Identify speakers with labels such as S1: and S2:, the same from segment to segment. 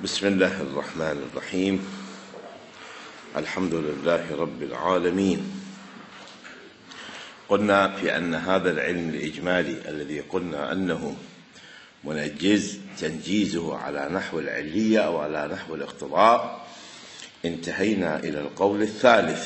S1: بسم الله الرحمن الرحيم. الحمد لله رب العالمين. قلنا في أن هذا العلم الإجمالي الذي قلنا أنه منجز تنجيزه على نحو العلية أو على نحو الاقتضاء، انتهينا إلى القول الثالث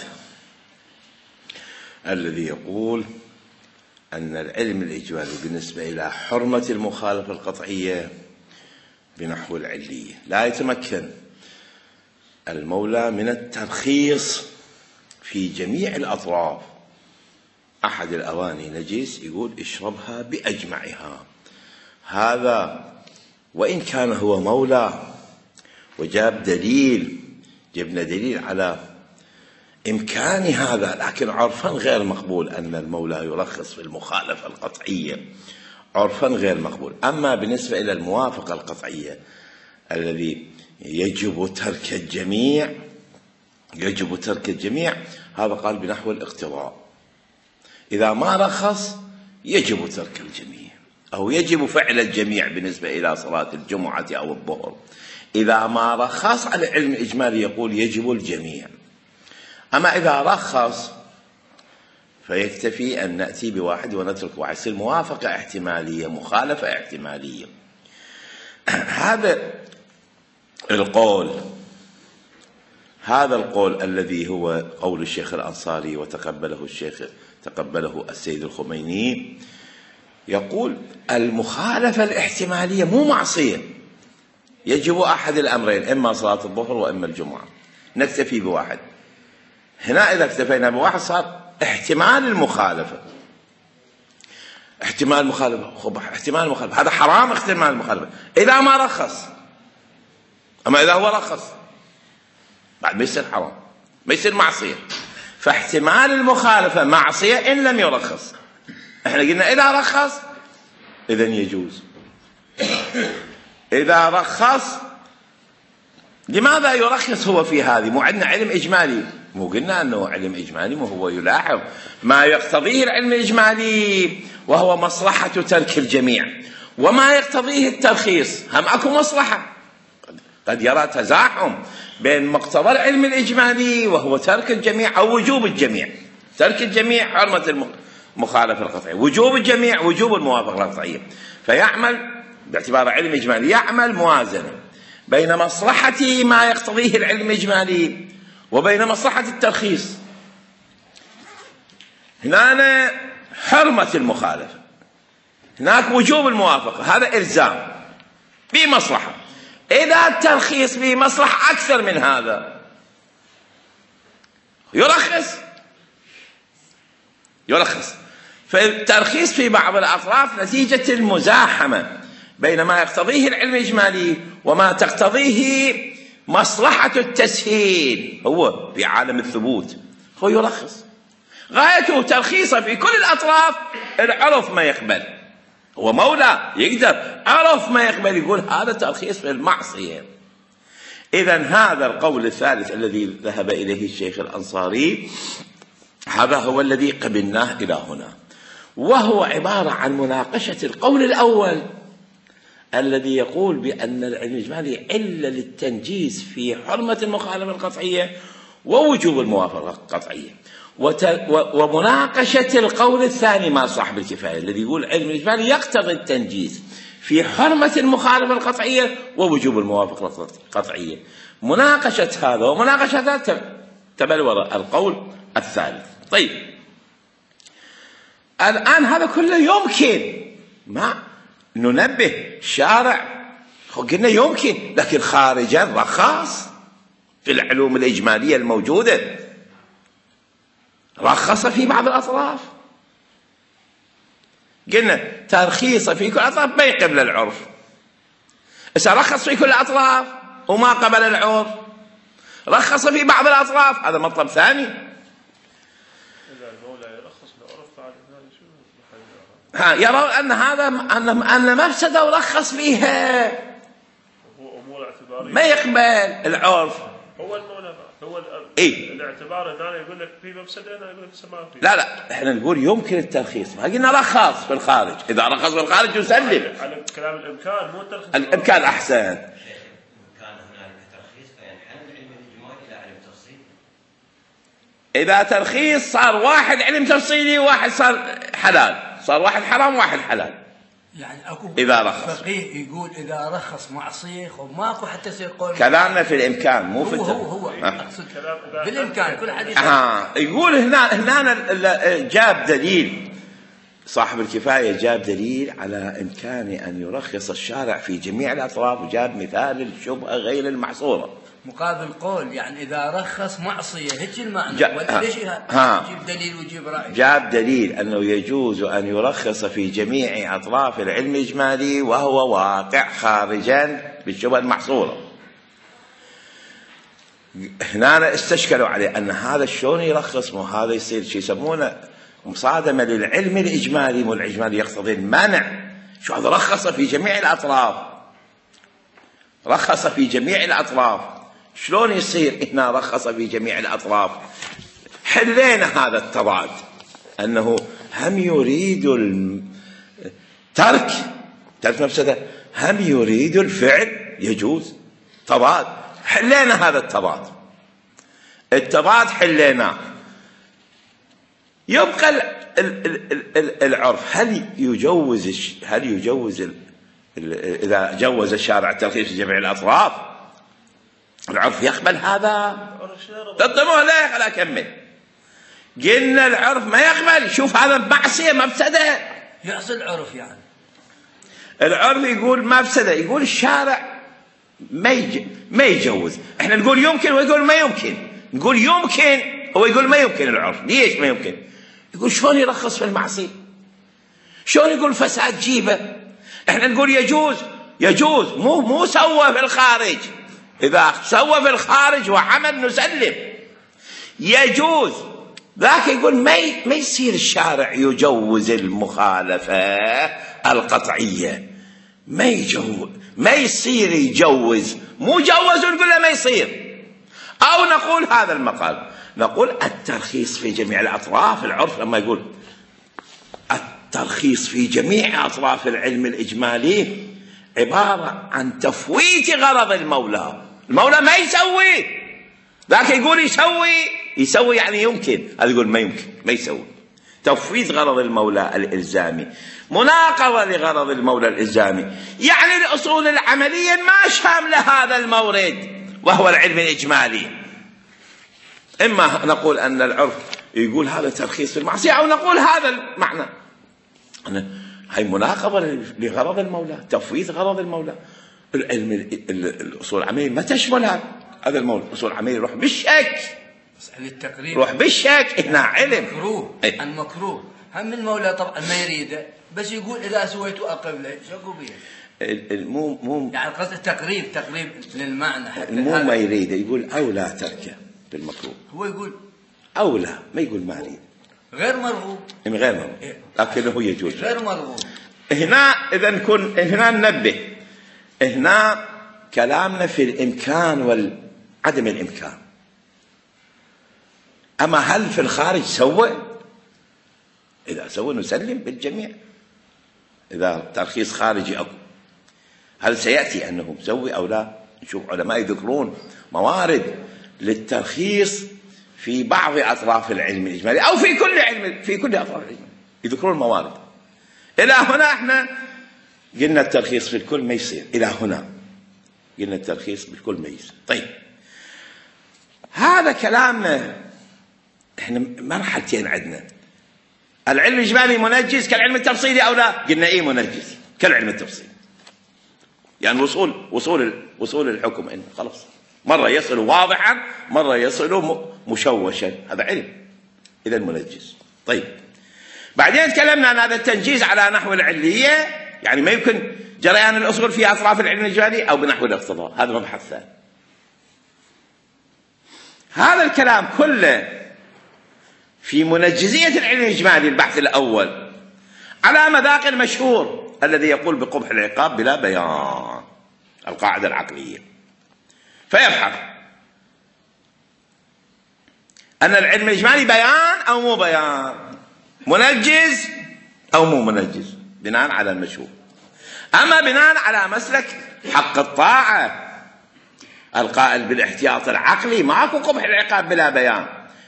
S1: الذي يقول أن العلم الإجمالي بالنسبة إلى حرمة المخالفة القطعية بنحو العلية لا يتمكن المولى من الترخيص في جميع الأطراف. أحد الأواني نجس يقول اشربها بأجمعها، هذا وإن كان هو مولى وجاب دليل، جبنا دليل على إمكان هذا، لكن عرفا غير مقبول أن المولى يرخص في المخالفة القطعية، عرفا غير مقبول. أما بالنسبة إلى الموافقة القطعية الذي يجب ترك الجميع، هذا قال بنحو الاقتضاء، إذا ما رخص يجب ترك الجميع أو يجب فعل الجميع بالنسبة إلى صلاة الجمعة أو الظهر. إذا ما رخص على العلم الإجمالي يقول يجب الجميع. أما إذا رخص فيكتفي أن نأتي بواحد ونترك واحد، يصير موافقة احتمالية، مخالفة احتمالية. هذا القول الذي هو قول الشيخ الأنصاري تقبله السيد الخميني، يقول المخالفة الاحتمالية مو معصية، يجب أحد الأمرين، إما صلاة الظهر وإما الجمعة، نكتفي بواحد. هنا إذا اكتفينا بواحد صار احتمال المخالفة، هذا حرام احتمال المخالفة إذا ما رخص. أما إذا هو رخص بعد ما يصير حرام، ما يصير معصية. فاحتمال المخالفة معصية إن لم يرخص. احنا قلنا إذا رخص إذن يجوز. إذا رخص لماذا يرخص هو في هذه؟ مو عندنا علم إجمالي، مو قلنا أنه علم إجمالي، مو هو يلاحظ ما يقتضيه العلم الإجمالي وهو مصلحة ترك الجميع، وما يقتضيه الترخيص هم أكو مصلحة. قد يرى تزاحم بين مقتضى العلم الإجمالي وهو ترك الجميع أو وجوب الجميع. ترك الجميع حرمة المخالفة القطعية، وجوب الجميع وجوب الموافقة القطعية. فيعمل باعتبار علم إجمالي، يعمل موازنة بين مصلحة ما يقتضيه العلم الإجمالي وبين مصلحة الترخيص. هنا حرمة المخالفة، هناك وجوب الموافقة، هذا إلزام بمصلحة. إذا الترخيص بمصلحة أكثر من هذا يرخص. فالترخيص في بعض الأطراف نتيجة المزاحمة بين ما يقتضيه العلم الإجمالي وما تقتضيه مصلحة التسهيل. هو في عالم الثبوت هو يرخص، غايته ترخيصه في كل الأطراف. العرف ما يقبل، هو مولى يقدر عرف ما يقبل، يقول هذا ترخيص في المعصية. إذن هذا القول الثالث الذي ذهب إليه الشيخ الأنصاري هذا هو الذي قبلناه إلى هنا، وهو عبارة عن مناقشة القول الأول الذي يقول بأن العلم الإجمالي علة للتنجيز في حرمة المخالفة القطعية ووجوب الموافقة القطعية، ومناقشة القول الثاني مع صاحب الكفاية الذي يقول العلم الإجمالي يقتضي التنجيز في حرمة المخالفة القطعية ووجوب الموافقة القطعية. مناقشة هذا ومناقشة هذا تبلور القول الثالث. طيب الآن هذا كله يمكن، ما ننبه شارع قلنا يمكن، لكن خارجا رخص في العلوم الإجمالية الموجودة، رخص في بعض الأطراف. قلنا ترخيص في كل الأطراف ما يقبل العرف، إذا رخص في كل الأطراف وما قبل العرف، رخص في بعض الأطراف، هذا مطلب ثاني. يرون أن هذا أن مفسدة ورخص فيها، ما يقبل العرف.
S2: هو المولى هو الاعتبار ان انا يقول لك في مفسده، انا اقول لك ما في.
S1: لا احنا نقول يمكن الترخيص، ما قلنا رخص في الخارج. اذا رخص في الخارج يسلم
S2: على كلام الامكان، مو الترخيص.
S1: الامكان احسن. إذا ترخيص صار واحد علم تفصيلي وواحد صار حلال، صار واحد حرام وواحد حلال.
S3: يعني اكو
S1: إذا رخص
S3: فقيه يقول اذا رخص معصيه وماكو حتى يصير قول
S1: كلامنا في الامكان مو في
S3: هو اقصد بالامكان كل حد
S1: يقول هنا جاب دليل، صاحب الكفايه جاب دليل على امكان ان يرخص الشارع في جميع الاطراف، وجاب مثال الشبهه غير المحصوره
S3: مقابل قول يعني اذا رخص معصيه، هيك المعنى ولا ليش يجيب دليل ويجيب راي؟
S1: جاب دليل انه يجوز ان يرخص في جميع اطراف العلم الاجمالي وهو واقع خارجا بالشبهه المحصوره. هنا استشكلوا عليه ان هذا شلون يرخص، مو هذا يصير شيء يسمونه مصادمه للعلم الاجمالي، والاجمالي يقتضي المنع. شو هذا رخص في جميع الاطراف، رخص في جميع الاطراف، شلون يصير هنا رخص في جميع الاطراف؟ حلينا هذا التضاد، انه هم يريد ترك مفسده، هم يريد الفعل، يجوز تضاد. حلينا هذا التضاد حليناه. يبقى العرف، هل يجوز إذا جوز الشارع الترخيص في جميع الأطراف؟ العرف يقبل هذا؟ تنظموه لا خلا أكمل. قلنا العرف ما يقبل. شوف هذا معصية مفسدة،
S3: يحصل العرف يعني
S1: العرف يقول مفسدة، يقول الشارع ما يجوز. احنا نقول يمكن ويقول ما يمكن، نقول يمكن هو يقول ما يمكن. العرف ليش ما يمكن؟ يقول شلون يرخص في المعصية؟ شلون يقول فساد جيبه؟ احنا نقول يجوز مو سوى في الخارج. اذا سوى في الخارج وعمل نسلم يجوز. ذاك يقول ما يصير الشارع يجوز المخالفة القطعية، ما يصير يجوز، مو جوز ونقول له ما يصير. او نقول هذا المقال، نقول الترخيص في جميع الأطراف. العرف لما يقول الترخيص في جميع أطراف العلم الإجمالي عبارة عن تفويت غرض المولى ما يسوي. ذاك يقول يسوي يعني يمكن، هذا يقول ما يمكن، ما يسوي. تفويت غرض المولى الإلزامي، مناقضة لغرض المولى الإلزامي، يعني الأصول العملية ما شاملة هذا المورد وهو العلم الإجمالي. إما نقول أن العرف يقول هذا ترخيص في المعصية، أو نقول هذا المعنى، هي مناقضة لغرض المولى، تفويت غرض المولى. العلم الأصول العملية ما تشمل هذا المولى. الأصول العملية يروح بالشك،
S3: التقريب
S1: روح بالشك. هنا علم
S3: مكروه المكروه، هم المولى طبعا ما يريده، بس يقول إذا سويته أقبله. شو بيه؟
S1: مو
S3: يعني قصد التقريب للمعنى، حتى
S1: مو ما يريده، يقول أولى تركه بالمكروه.
S3: هو يقول
S1: أولى، ما يقول ما أريد،
S3: غير مرغوب،
S1: لكنه يجوز
S3: غير مرغوب.
S1: هنا إذا هنا ننبه، هنا كلامنا في الإمكان وعدم الإمكان. أما هل في الخارج سوى؟ إذا سوى نسلم بالجميع. إذا ترخيص خارجي أكو، هل سيأتي أنه مسوي أو لا؟ نشوف علماء يذكرون موارد للترخيص في بعض أطراف العلم الإجمالي أو في كل أطراف العلم، يذكرون موارد. إلى هنا احنا قلنا الترخيص في الكل ما يصير، إلى هنا قلنا الترخيص بالكل ما يصير. طيب هذا كلامنا. احنا مرحلتين عندنا، العلم الإجمالي منجز كالعلم التفصيلي أو لا؟ قلنا إيه منجز كالعلم التفصيلي، يعني وصول الحكم إنه خلاص مرة يصل واضحا، مرة يصل مشوشا، هذا علم، إذا منجز. طيب بعدين تكلمنا عن هذا التنجيز على نحو العلية، يعني ما يمكن جريان الأصول في أطراف العلم الإجمالي، أو بنحو الاقتضاء، هذا مبحث ثاني. هذا الكلام كله في منجزية العلم الإجمالي البحث الأول على مذاق المشهور الذي يقول بقبح العقاب بلا بيان، القاعدة العقلية. فيبحث أن العلم الإجمالي بيان أو مو بيان، منجز أو مو منجز، بناء على المشهور. أما بناء على مسلك حق الطاعة القائل بالاحتياط العقلي، ماكو قبح العقاب بلا بيان،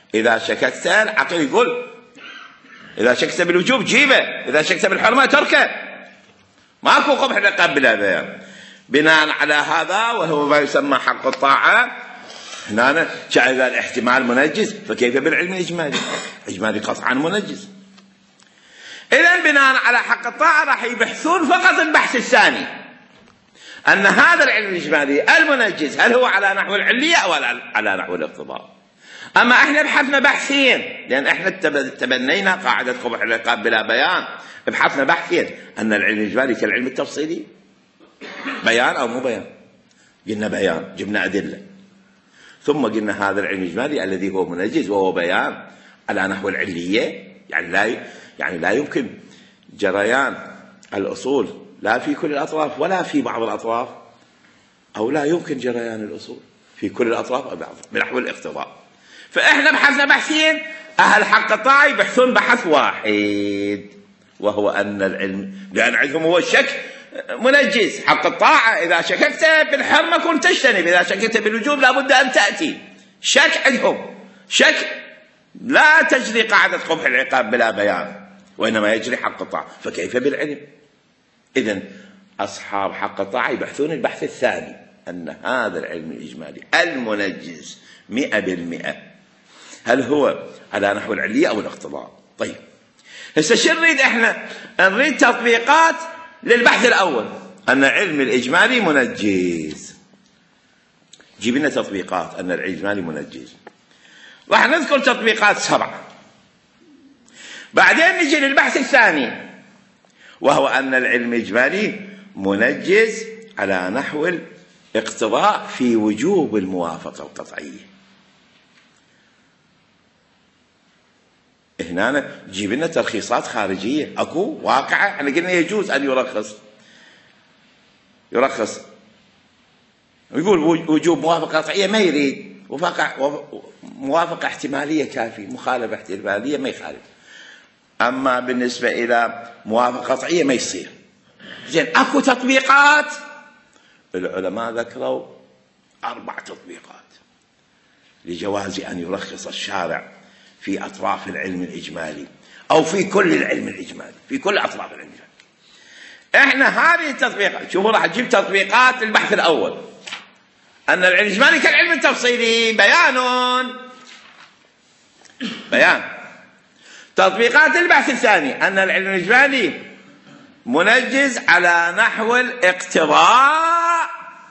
S1: إذا شككت العقل يقول إذا شككت بالوجوب جيبه، إذا شككت بالحرمة تركه، ماكو قبح العقاب بلا بيان. بناء على هذا وهو ما يسمى حق الطاعة، هنا جعل الاحتمال منجز، فكيف بالعلم الإجمالي؟ إجمالي قطعا منجز. إذن بناء على حق الطاعة راح يبحثون فقط البحث الثاني، أن هذا العلم الإجمالي المنجز هل هو على نحو العلية أو على نحو الاقتضاء. أما إحنا بحثنا بحثين، لأن إحنا تبنينا قاعدة قبح العقاب بلا بيان، بحثنا بحثين، أن العلم الإجمالي كالعلم التفصيلي، بيان أو مو بيان؟ قلنا بيان، جبنا أدلة، ثم قلنا هذا العلم الإجمالي الذي هو منجز وهو بيان على نحو العلية، يعني لا يمكن جريان الأصول لا في كل الأطراف ولا في بعض الأطراف، أو لا يمكن جريان الأصول في كل الأطراف أو بعض بنحو الاقتضاء. فإحنا بحثنا بحثين، أهل حق الطاعة يبحثون بحث واحد، وهو أن العلم، لأن عندهم هو الشك منجز. حق الطاعة إذا شككت بالحرمة كنت تجتنب، إذا شككت بالوجوب لابد أن تأتي. شك عندهم، شك لا تجري قاعدة قبح العقاب بلا بيان، وإنما يجري حق الطاعة، فكيف بالعلم؟ إذن أصحاب حق الطاعة يبحثون البحث الثاني، أن هذا العلم الإجمالي المنجز 100% هل هو على نحو العلية أو الاقتضاء. طيب هسه شو نريد إحنا؟ نريد تطبيقات للبحث الأول، أن علم الإجمالي منجز. جيب لنا تطبيقات أن العلم الإجمالي منجز. راح نذكر تطبيقات 7، بعدين نجي للبحث الثاني، وهو أن العلم الإجمالي منجز على نحو الاقتضاء في وجوب الموافقة القطعية. هنا جيب لنا ترخيصات خارجية، أكو واقعة. احنا قلنا يجوز أن يرخص يقول وجوب موافقة قطعية ما يريد، موافقة احتمالية كافي، مخالفة احتمالية ما يخالف. أما بالنسبة إلى موافقة قطعية ما يصير. زين أكو تطبيقات، العلماء ذكروا 4 تطبيقات لجواز أن يرخص الشارع في أطراف العلم الإجمالي أو في كل العلم الإجمالي، في كل أطراف العلم الإجمالي. إحنا هذه التطبيقات، شوفوا راح نجيب تطبيقات البحث الأول، أن العلم الإجمالي كالعلم التفصيلي، بيان. تطبيقات البحث الثاني، أن العلم الإجمالي منجز على نحو الاقتضاء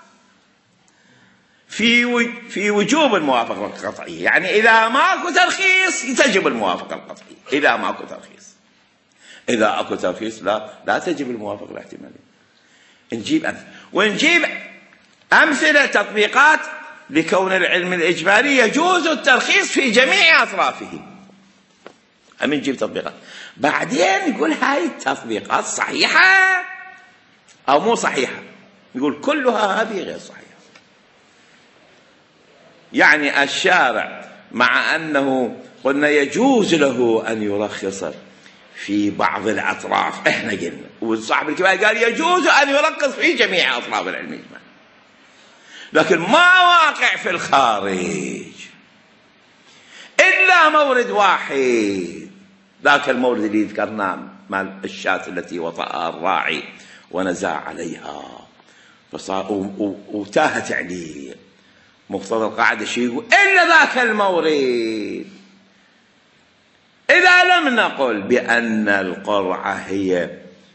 S1: في وجوب الموافقة القطعية، يعني إذا ماكو ترخيص تجب الموافقة القطعية، إذا ماكو ترخيص. إذا أكو ترخيص لا تجب الموافقة الاحتمالية. ونجيب أمثلة تطبيقات لكون العلم الإجمالي يجوز الترخيص في جميع أطرافه. أمين نجيب تطبيقات، بعدين نقول هاي التطبيقات صحيحة أو مو صحيحة، نقول كلها هذه غير صحيحة. يعني الشارع مع أنه قلنا يجوز له أن يرخص في بعض الأطراف، إحنا قلنا، وصاحب الكفاية قال يجوز أن يرخص في جميع أطراف العلم الإجمالي، لكن ما واقع في الخارج إلا مورد واحد، ذاك المورد اللي ذكرناه مال الشاة التي وطأها الراعي ونزع عليها فصار وتاهت عليه. مقتضى القاعدة شيء يقول إلا ذاك المورد. إذا لم نقل بأن القرعة هي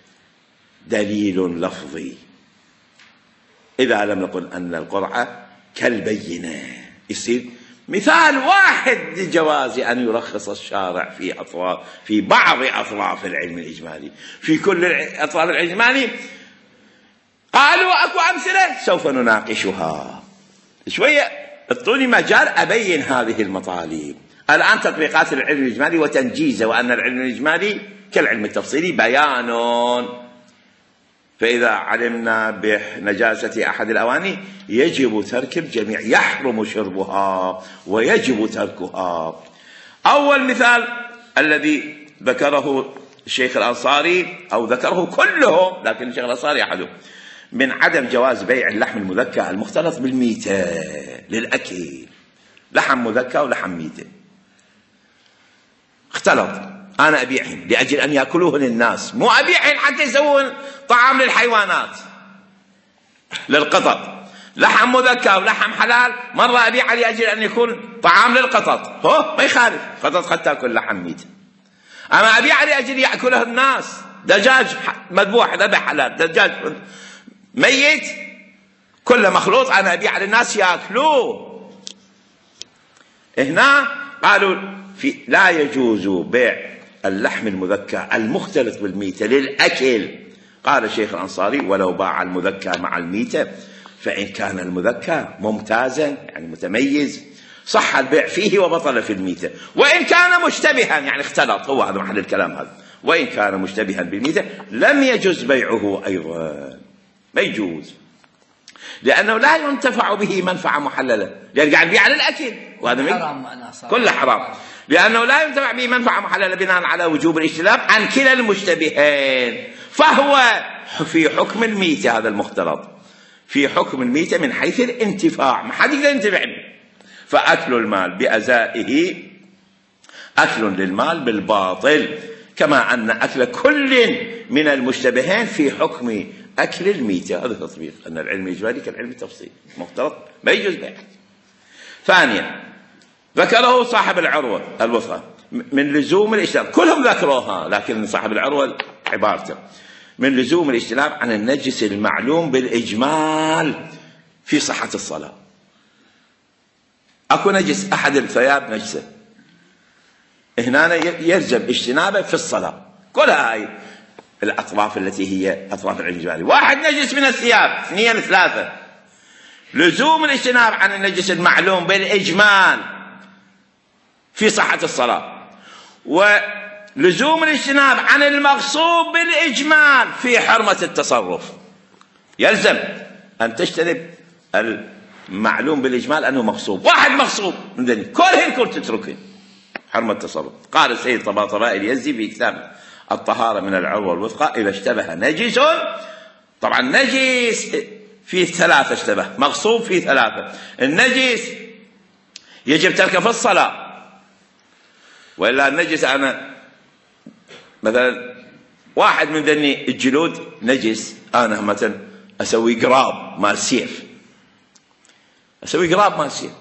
S1: دليل لفظي، إذا لم نقل أن القرعة كالبينة، يصير مثال واحد لجواز أن يرخص الشارع في بعض أطراف العلم الإجمالي، في كل أطراف العلم الإجمالي. قالوا أكو أمثلة سوف نناقشها شوية، اعطوني مجال أبين هذه المطالب. الآن تطبيقات العلم الإجمالي وتنجيزه، وأن العلم الإجمالي كالعلم التفصيلي بيان. فإذا علمنا بنجاسة أحد الأواني يجب ترك الجميع، يحرم شربها ويجب تركها. أول مثال الذي ذكره الشيخ الأنصاري، أو ذكره كلهم لكن الشيخ الأنصاري أحدهم، من عدم جواز بيع اللحم المذكى المختلط بالميتة للأكل، لحم مذكى ولحم ميتة. اختلط، أنا أبيعهن لأجل أن يأكلوهن الناس، مو أبيعهن حتى يسوون طعام للحيوانات للقطط، لحم مذكى ولحم حلال، مرة أبيعه لأجل أن يكون طعام للقطط، هو ما يخالف، قطط قد تأكل لحم ميت. أما أبيعه لأجل يأكله الناس، دجاج مذبوح ذبح حلال، دجاج ميت كله مخلوط، أنا أبيعه للناس يأكلوه. هنا قالوا لا يجوز بيع اللحم المذكى المختلط بالميتة للأكل. قال الشيخ الأنصاري: ولو باع المذكى مع الميتة فإن كان المذكى ممتازا يعني متميز صح البيع فيه وبطل في الميتة، وإن كان مشتبها يعني اختلط، هو هذا محل الكلام هذا، وإن كان مشتبها بالميتة لم يجوز بيعه أيضا، ما يجوز، لأنه لا ينتفع به منفعة محللة، لأن قاعد يبيع للأكل وهذا كله حرام، لأنه لا ينتفع به منفعة محللة بناء على وجوب الاجتناب عن كلا المشتبهين، فهو في حكم الميتة، هذا المختلط في حكم الميتة من حيث الانتفاع، ما حد يقدر ينتفع به، فأكل المال بأزائه أكل للمال بالباطل، كما أن أكل كل من المشتبهين في حكم أكل الميتة. هذا تطبيق أن العلم الإجمالي كالعلم التفصيلي، مختلط ما يجوز بيعه. ثانيا ذكره صاحب العروة الوثقى من لزوم الاجتناب، كلهم ذكروها لكن صاحب العروة عبارته من لزوم الاجتناب عن النجس المعلوم بالإجمال في صحة الصلاة. أكو نجس أحد الثياب نجسة، هنا يلزم اجتنابه في الصلاة، كلها هاي الأطراف التي هي أطراف العلم الإجمالي. واحد نجس من الثياب، اثنين ثلاثة، لزوم الاجتناب عن النجس المعلوم بالإجمال في صحة الصلاة، ولزوم الاجتناب عن المغصوب بالإجمال في حرمة التصرف. يلزم أن تجتنب المعلوم بالإجمال أنه مغصوب، واحد مغصوب من ذني كلهن كل تتركهن، حرمة التصرف. قال السيد طباطبائي اليزدي في كتاب الطهارة من العروة الوثقى: إذا اشتبه نجس، طبعا نجس فيه ثلاثة، اشتبه مغصوب فيه ثلاثة، النجس يجب تركه في الصلاة، وإلا النجس أنا مثلا واحد من ذني الجلود نجس، أنا مثلا أسوي قراب مال سيف، أسوي قراب مال سيف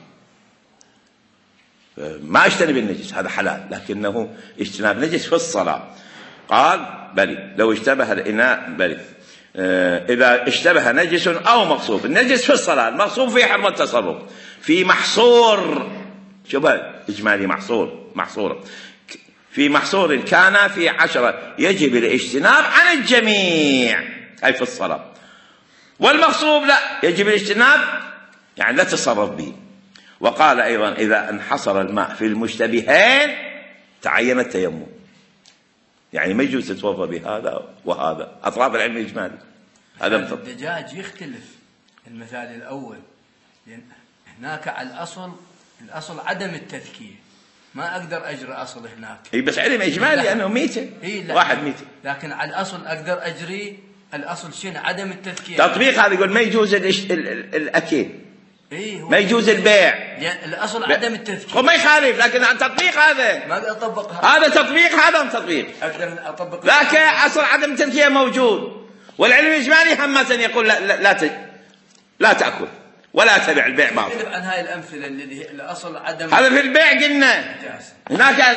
S1: ما اجتنب النجس، هذا حلال، لكنه اجتناب نجس في الصلاة. قال بلي لو اشتبه الإناء بلي إذا اشتبه نجس أو مغصوب، النجس في الصلاة، المغصوب في حرمة التصرف، في محصور، شبه إجمالي محصور في محصور كان في 10 يجب الاجتناب عن الجميع، أي في الصلاة. والمغصوب لا يجب الاجتناب يعني لا تصرف به. وقال أيضا: إذا انحصر الماء في المشتبهين تعين التيمم، يعني ما يجوز تتوضا بهذا وهذا، أطراف العلم الإجمالي. هذا
S3: الدجاج يختلف المثال الأول، لأن هناك على الأصل عدم التذكية، ما أقدر أجري أصل هناك،
S1: هي بس علم إجمالي أنه ميتة، واحد ميتة،
S3: لكن على الأصل أقدر أجري الأصل شنو؟ عدم التذكية.
S1: تطبيق هذا يقول ما يجوز الأكل، ما يجوز البيع،
S3: يعني الأصل عدم التذكير،
S1: هو ما يخالف، لكن التطبيق هذا
S3: ما أقدر أطبق
S1: هذا تطبيق، هذا تطبيق،
S3: أقدر أطبق،
S1: لكن أصل عدم التذكير موجود. والعلم الإجمالي همة يقول لا تأكل ولا تبع البيع باطل.
S3: عن هاي الأمثلة اللي الأصل عدم،
S1: هذا في البيع قلنا، هناك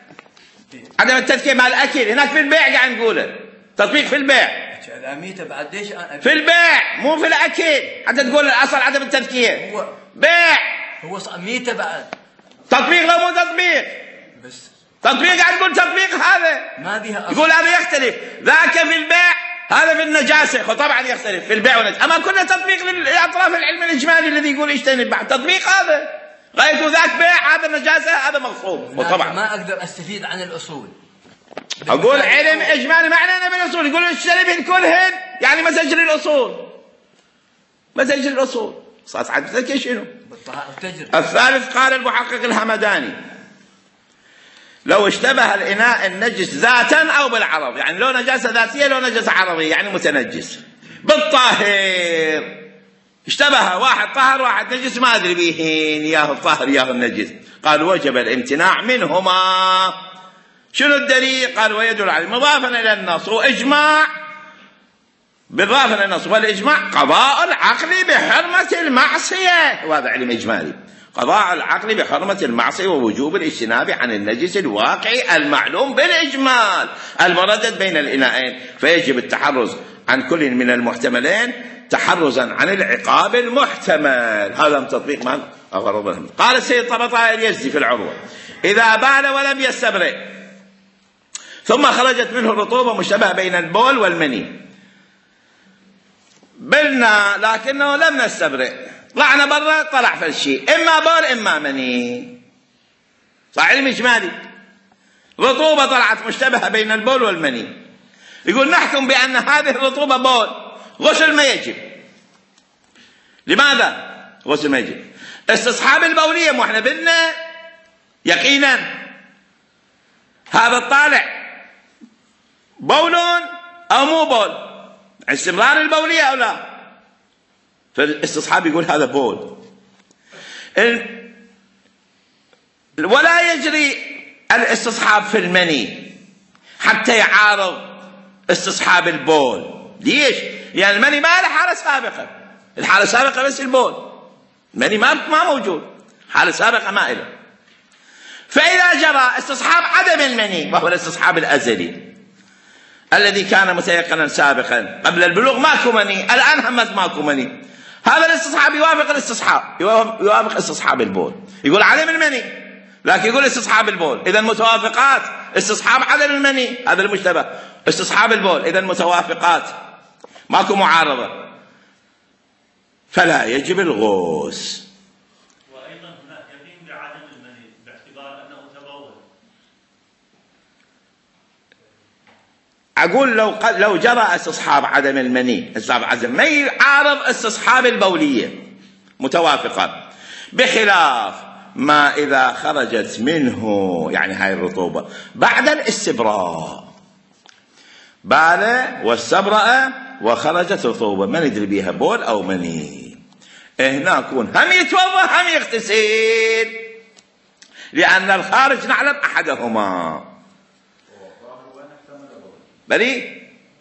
S1: عدم التذكير مع الأكل، هناك في البيع قاعد نقوله تطبيق في البيع،
S3: بعد ليش
S1: في البيع مو في الأكل، حتى تقول الأصل عدم التذكير، بيع
S3: هو ميتة بعد
S1: تطبيق، لو مو تطبيق
S3: بس
S1: تطبيق قاعد نقول تطبيق، هذا
S3: ما بيها
S1: يقول هذا يختلف، ذاك في البيع هذا في النجاسة، وطبعا يختلف في البيع والنجاسة، أما كله تطبيق لأطراف العلم الإجمالي الذي يقول اجتنب بعد، تطبيق هذا غايته ذاك بيع، هذا نجاسة، هذا مغصوب. وطبعا
S3: ما أقدر أستفيد عن الأصول،
S1: أقول علم إجمالي معناه بالأصول، يقول اجتنبهن كلهن يعني ما تجري الأصول، ما تجري الأصول، صارت عدتك شنو؟ الثالث قال المحقق الهمداني: لو اشتبه الإناء النجس ذاتا أو بالعرض، يعني لو نجاسة ذاتية لو نجاسة عرضية يعني متنجس، بالطاهر اشتبه، واحد طاهر واحد نجس ما أدري بيهين ياه الطاهر ياه النجس، قال وجب الامتناع منهما شنو الدليل؟ قال ويدل عليه مضافا إلى النص وإجماع، بالإضافة إلى النص والإجماع قضاء العقل بحرمة المعصية، وهذا علم إجمالي، قضاء العقل بحرمة المعصية ووجوب الاجتناب عن النجس الواقعي المعلوم بالإجمال المردد بين الإناءين، فيجب التحرز عن كل من المحتملين تحرزا عن العقاب المحتمل. هذا من تطبيق من أغرب الهم. قال السيد طبطاء اليزدي في العروة: إذا بال ولم يستبرئ ثم خرجت منه الرطوبة مشتبه بين البول والمني، بلنا لكنه لم نستبرئ، طلعنا برا طلع فالشيء إما بول إما مني، صح علم إجمالي، رطوبة طلعت مشتبهة بين البول والمني، يقول نحكم بأن هذه الرطوبة بول، غسل ما يجب. لماذا غسل ما يجب؟ استصحاب البولية، مو احنا بلنا يقينا هذا الطالع بول أو مو بول، استمرار البولية أو لا، فالاستصحاب يقول هذا بول. ولا يجري الاستصحاب في المني حتى يعارض استصحاب البول. ليش؟ يعني المني ما له حالة سابقة، الحالة السابقة بس البول، المني ما موجود، حالة سابقة ما له. فإذا جرى استصحاب عدم المني وهو الاستصحاب الأزلي الذي كان متيقنا سابقا قبل البلوغ ماكو مني، الآن همت ماكو مني، هذا الاستصحاب يوافق الاستصحاب، يوافق استصحاب البول، يقول عدم المني لكن يقول استصحاب البول، إذا متوافقات استصحاب عدم المني هذا المشتبه، استصحاب البول، إذا متوافقات ماكو معارضة، فلا يجب الغسل.
S2: وأيضا هناك يقين بعدم المني باعتبار أنه تبول.
S1: أقول لو جرى استصحاب عدم المني، استصحاب عدم ما يعارض استصحاب البولية، متوافقة، بخلاف ما إذا خرجت منه يعني هاي الرطوبة بعد الاستبراء، بال واستبرأ وخرجت رطوبة ما ندري بيها بول أو مني، هنا يكون هم يتوضأ هم يغتسل، لأن الخارج نعلم أحدهما. بلي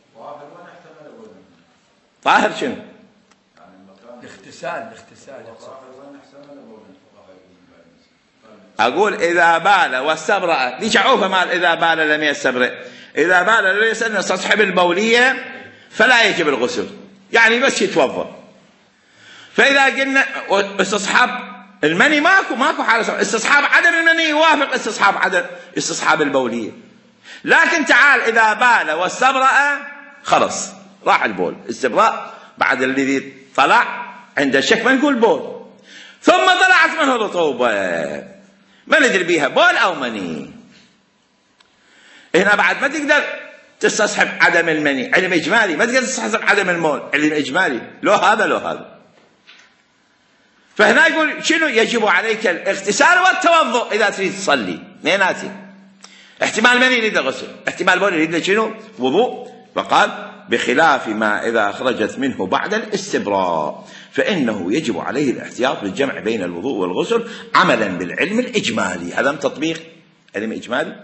S1: طاهر شنو؟
S3: الاغتسال
S1: أقول إذا بال واستبرأ، ليش عوفة مال إذا بال لم يستبرئ؟ إذا بال لم يستبرئ يستصحب البولية فلا يجب الغسل، يعني بس يتوضأ. فإذا قلنا استصحاب المني ماكو حالة، استصحاب عدم المني يوافق استصحاب البولية، لكن تعال إذا بال واستبرأ خلص راح البول، استبراء بعد الذي طلع عند الشك ما نقول بول، ثم طلعت منه رطوبة ما ندري بيها بول أو مني، هنا بعد ما تقدر تستصحب عدم المني، علم إجمالي، ما تقدر تستصحب عدم المول، علم إجمالي، لو هذا. فهنا يقول شنو؟ يجب عليك الاغتسال والتوضؤ إذا تريد تصلي، اثنيناتي، احتمال مني يريد غسل، احتمال بول يريد شنو؟ وضوء. فقال بخلاف ما إذا خرجت منه بعد الاستبراء فإنه يجب عليه الاحتياط بالجمع بين الوضوء والغسل عملا بالعلم الإجمالي. هذا من تطبيق علم إجمالي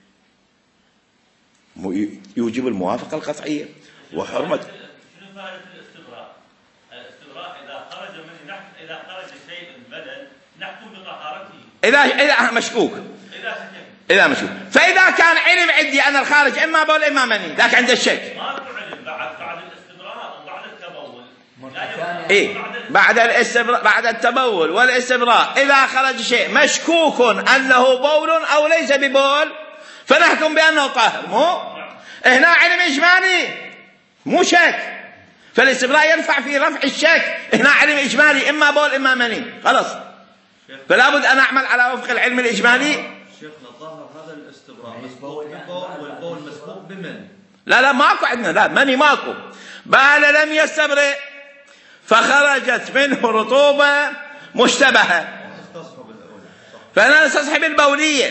S1: يوجب الموافقة القطعية وحرمة.
S2: شنو فائدة الاستبراء؟ الاستبراء إذا خرج شيء البدن نحكم بطهارته،
S1: إذا مشكوك، إذا مشكوك. فإذا كان علم عندي أن الخارج إما بول إما مني، لكن عند الشك
S2: ماكو علم بعد الاستبراء وبعد التبول،
S1: بعد الاستبراء بعد التبول والاستبراء إذا خرج شيء مشكوك أنه بول أو ليس ببول فنحكم بأنه طاهر. مو هنا علم إجمالي مو شك، فالاستبراء ينفع في رفع الشك، هنا علم إجمالي إما بول إما مني، خلاص. فلا بد أن أعمل على وفق العلم الإجمالي.
S4: شيخنا الظاهر هذا الاستبراء مسبوق ببول والبول مسبوق بمن؟
S1: لا ماكو عندنا، لا مني ماكو، بال لم يستبرئ فخرجت منه رطوبة مشتبهة فأنا نستصحب البولية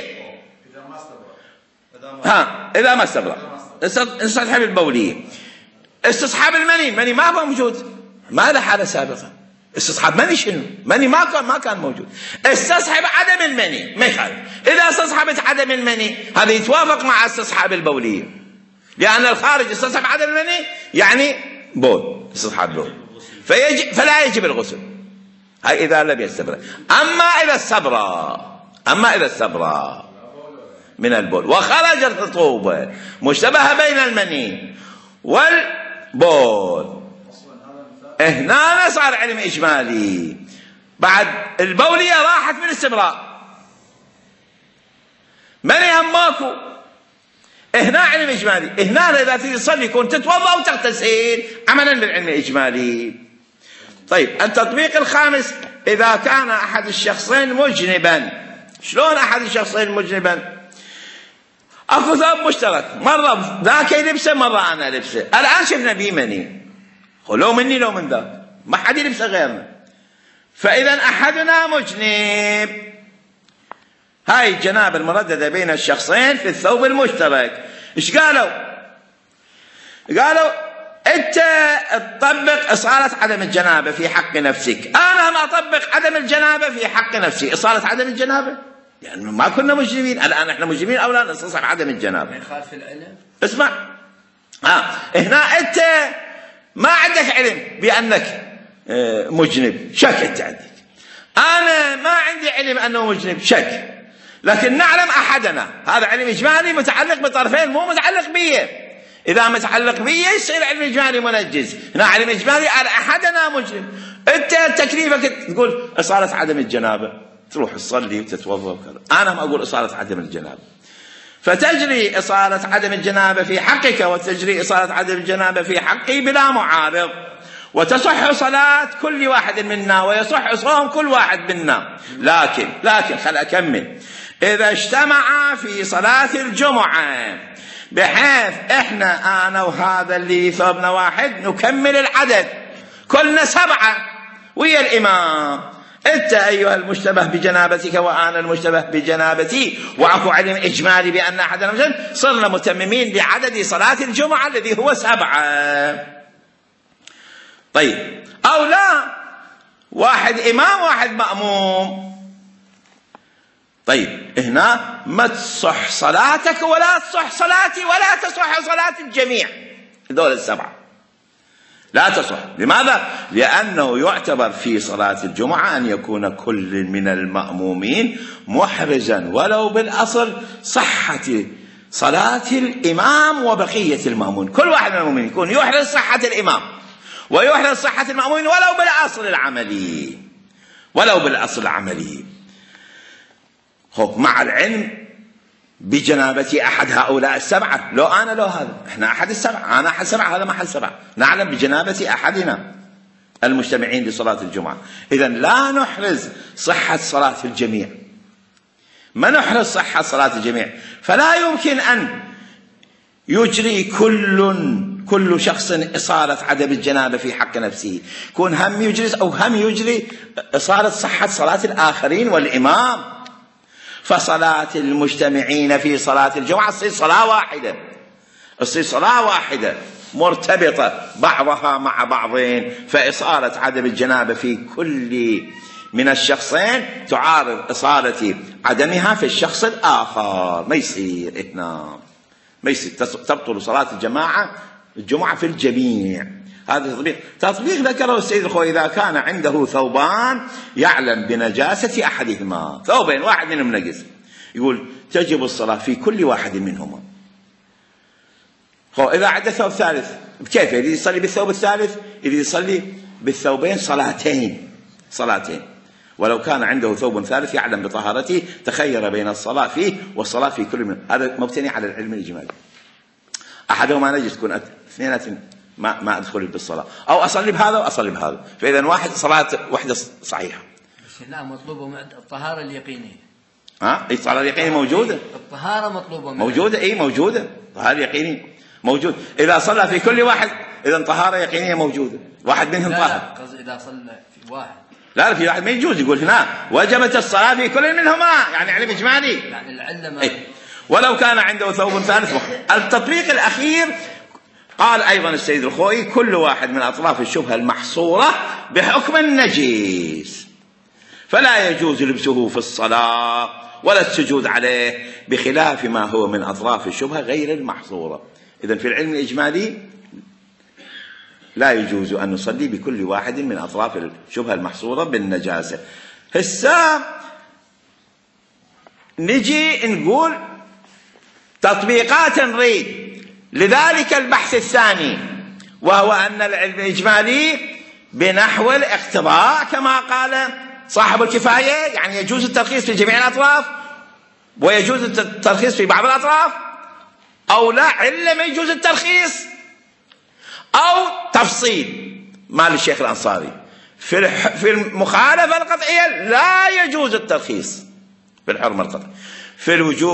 S1: إذا ما استبرأ نستصحب البولية. استصحاب المني ما هو موجود، ما له حالة سابقة، استصحاب مني شنو؟ مني ما كان موجود. استصحب عدم المني مثال، إذا استصحبت عدم المني هذا يتوافق مع استصحاب البولية، لأن الخارج استصحب عدم المني يعني بول، استصحاب بول، فلا يجب الغسل. هاي إذا لم يستبرأ. أما إذا استبرأ من البول وخرج الرطوبة مشتبهة بين المني والبول، هنا صار علم إجمالي. بعد البولية راحت من الاستبراء، مني هم ماكو، هنا علم إجمالي. هنا إذا تريد تصلي يكون تتوضأ وتغتسل عملا بالعلم الإجمالي. طيب التطبيق الخامس، إذا كان أحد الشخصين مجنبا. شلون أحد الشخصين مجنبا؟ أكو ثوب مشترك، مرة ذاك يلبسه مرة أنا لبسه، الآن شفنا بيه مني، لو مني لو من ذاك، ما حد يلبسه غيرنا، فإذا أحدنا مجنب. هاي الجنابة المرددة بين الشخصين في الثوب المشترك. إيش قالوا؟ أنت تطبق إصالة عدم الجنابة في حق نفسك، أنا ما أطبق عدم الجنابة في حق نفسي. إصالة عدم الجنابة يعني ما كنا مجرمين، الآن إحنا مجرمين أو لا نستصحب عدم الجنابة.
S3: ما يخالف العلم.
S1: اسمع، هنا أنت ما عندك علم بأنك مجنب، شك أنت عندك، أنا ما عندي علم أنه مجنب، شك، لكن نعلم أحدنا. هذا علم إجمالي متعلق بطرفين، مو متعلق بيه. إذا متعلق بيه يصير علم إجمالي منجز. هنا علم إجمالي على أحدنا مجنب. أنت تكليفك تقول إصالة عدم الجنابة، تروح تصلي وتتوضأ وكذا. أنا ما أقول إصالة عدم الجنابة، فتجري إصالة عدم الجنابة في حقك وتجري إصالة عدم الجنابة في حقي بلا معارض، وتصح صلاة كل واحد منا ويصح صوم كل واحد منا. لكن خل أكمل. إذا اجتمع في صلاة الجمعة بحيث إحنا أنا وهذا اللي ثوبنا واحد نكمل العدد، كلنا 7 ويا الإمام، أنت أيها المشتبه بجنابتك وأنا المشتبه بجنابتي، وعفو علم إجمالي بأن أحدنا مجنب، صرنا متممين لعدد صلاة الجمعة الذي هو 7. طيب، أو لا، واحد إمام واحد مأموم. طيب هنا ما تصح صلاتك ولا تصح صلاتي ولا تصح صلاة الجميع، دول 7 لا تصح. لماذا؟ لأنه يعتبر في صلاة الجمعة أن يكون كل من المأمومين محرزا ولو بالأصل صحة صلاة الإمام وبقية المأمون. كل واحد من المؤمنين يكون يحرز صحة الإمام ويحرز صحة المأمون ولو بالأصل العملي. مع العلم بجنابة أحد هؤلاء 7، لو أنا لو هذا، إحنا أحد 7، أنا أحد 7، هذا ما أحد 7، نعلم بجنابة أحدنا المجتمعين لصلاة الجمعة. إذن لا نحرز صحة صلاة الجميع، ما نحرز صحة صلاة الجميع، فلا يمكن أن يجري كل شخص إصالة عدم الجنابة في حق نفسه، يكون هم يجري إصالة صحة صلاة الآخرين والإمام. فصلاة المجتمعين في صلاة الجمعة تصير صلاة واحدة مرتبطة بعضها مع بعضين، فإصالة عدم الجنابة في كل من الشخصين تعارض إصالة عدمها في الشخص الآخر. ما يصير هنا، ما يصير تبطل صلاة الجمعة في الجميع. هذا تطبيق ذكره السيد الخوي. إذا كان عنده ثوبان يعلم بنجاسة أحدهما، ثوبين واحد منهم نجس، يقول تجب الصلاة في كل واحد منهما. إذا عنده ثوب ثالث كيف يريد يصلي بالثوب الثالث؟ يريد يصلي بالثوبين صلاتين، ولو كان عنده ثوب ثالث يعلم بطهارته تخير بين الصلاة فيه والصلاة في كل من. هذا مبتني على العلم الإجمالي. أحدهما نجس تكون اثنين ما أدخل بالصلاة، أو أصلي بهذا وأصلي بهذا، فإذا صلاة واحدة صحيحة.
S3: بس لا مطلوبة الطهارة اليقينية.
S1: الطهارة اليقينية موجودة.
S3: الطهارة مطلوبة
S1: موجودة. موجودة. الطهارة اليقينية موجود. إذا صلى في كل واحد إذا طهارة يقينية موجودة، واحد منهم طاهر.
S3: إذا صلى في واحد
S1: لا في واحد ما يجوز، يقول هنا وجبت الصلاة في كل منهما، يعني علم إجمالي،
S3: يعني العلم
S1: ولو كان عنده ثوب ثالث. التطبيق الأخير قال أيضا السيد الخوئي: كل واحد من أطراف الشبهة المحصورة بحكم النجيس، فلا يجوز لبسه في الصلاة ولا السجود عليه، بخلاف ما هو من أطراف الشبهة غير المحصورة. إذن في العلم الإجمالي لا يجوز أن نصلي بكل واحد من أطراف الشبهة المحصورة بالنجاسة. هسه نجي نقول تطبيقات نريد لذلك البحث الثاني، وهو أن العلم الإجمالي بنحو الاقتضاء كما قال صاحب الكفاية، يعني يجوز الترخيص في جميع الأطراف ويجوز الترخيص في بعض الأطراف، أو لا علة ما يجوز الترخيص، أو تفصيل مال الشيخ الأنصاري في المخالفة القطعية لا يجوز الترخيص في الحرمة القطعية، في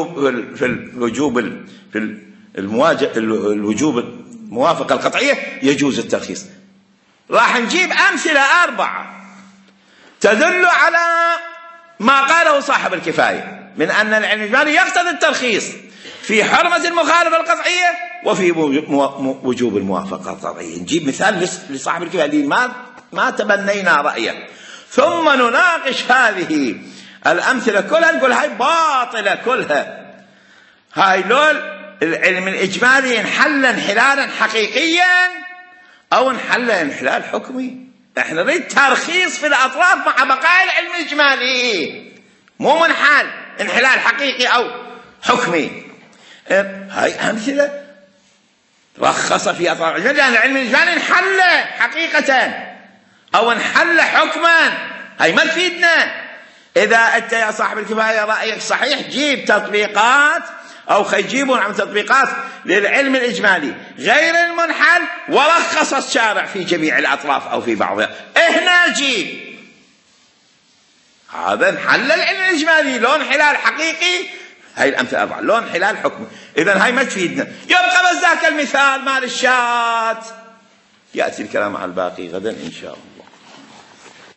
S1: الوجوب الموافقة القطعية يجوز الترخيص. راح نجيب أمثلة 4 تدل على ما قاله صاحب الكفاية من أن العلم الإجمالي يقتضي الترخيص في حرمة المخالفة القطعية وفي وجوب الموافقة القطعية. نجيب مثال لصاحب الكفاية اللي ما تبنينا رأيه، ثم نناقش هذه الأمثلة كلها، نقول هاي باطلة كلها. هاي لول العلم الإجمالي انحل انحلالا حقيقيا أو انحل انحلال حكمي. احنا نريد ترخيص في الأطراف مع بقاء العلم الإجمالي، مو منحل انحلال حقيقي أو حكمي. هاي أمثلة رخص في أطراف العلم، لأن العلم الإجمالي انحل حقيقة أو انحل حكما. هاي ما تفيدنا. إذا أنت يا صاحب الكفاية رأيك صحيح، جيب تطبيقات أو خيجيبون عن تطبيقات للعلم الإجمالي غير المنحل ورخص الشارع في جميع الأطراف أو في بعضها. هنا جيب هذا انحل العلم الإجمالي، لون انحلال حقيقي. هاي الأمثلة 4 لون انحلال حكمي. إذن هاي ما تفيدنا. يبقى بس ذاك المثال مال الشات. يأتي الكلام على الباقي غدا إن شاء الله.